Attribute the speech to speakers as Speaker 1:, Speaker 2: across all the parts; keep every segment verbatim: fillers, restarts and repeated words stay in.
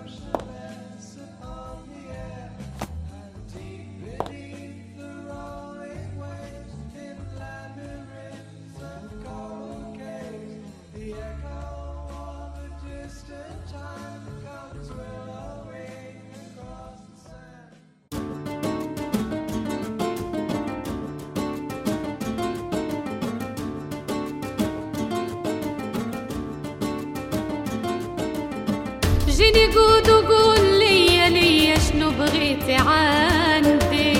Speaker 1: جيني قود وقول لي لي شنو بغيتي عندي.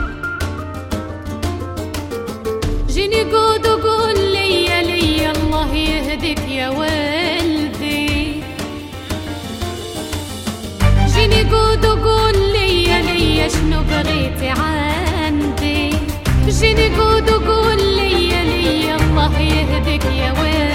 Speaker 1: جيني قود وقول لي لي الله يهديك يا ولدي. جيني قود وقول لي لي شنو بغيتي عندي. جيني قود وقول لي لي الله يهديك يا ولدي.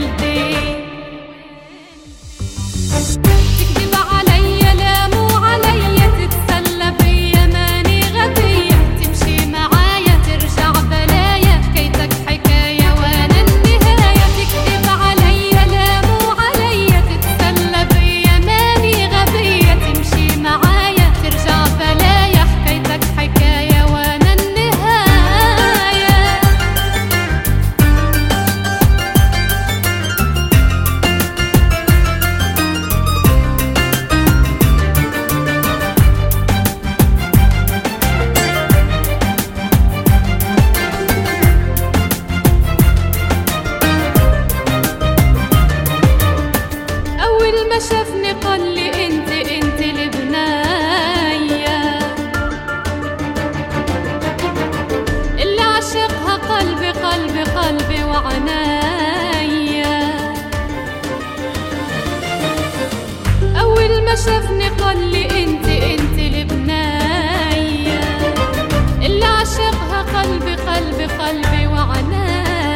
Speaker 1: تكذب عليا لا مو عليا، تتسلى بيا ماني غبية، تمشي معايا ترجع بلايا، حكايتك حكاية وانا النهاية. تكذب عليا لا مو عليا، تتسلى بيا ماني غبية، تمشي معايا ترجع بلايا، حكايتك حكاية وانا النهاية. ما شافني قال لي انت انت البناية اللي عشقها قلبي قلبي قلبي وعنايا. اول ما شافني قال لي انت انت البناية اللي عشقها قلبي قلبي قلبي وعنايا.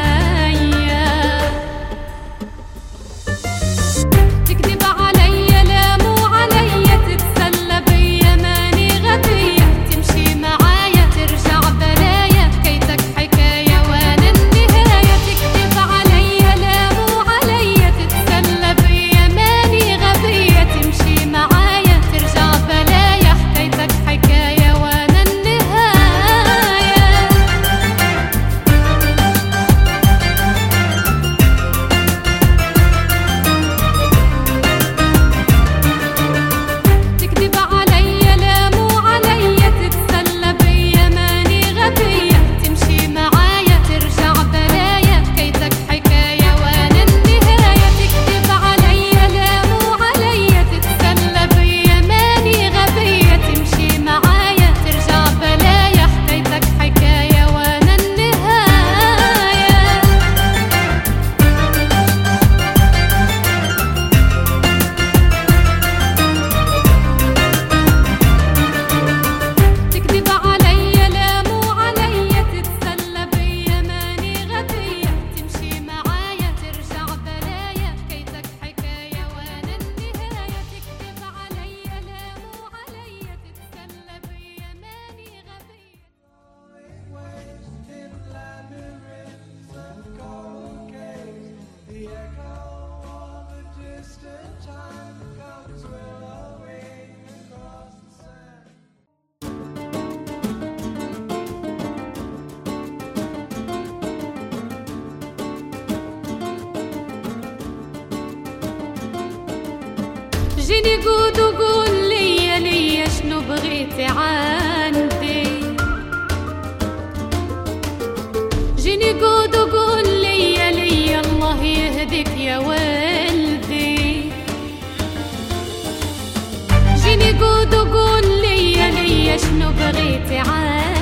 Speaker 1: جيني قود وقول لي لي شنو بغيتي عندي. جيني قود وقول لي لي الله يهديك يا ولدي. جيني قود وقول لي لي شنو بغيتي عندي.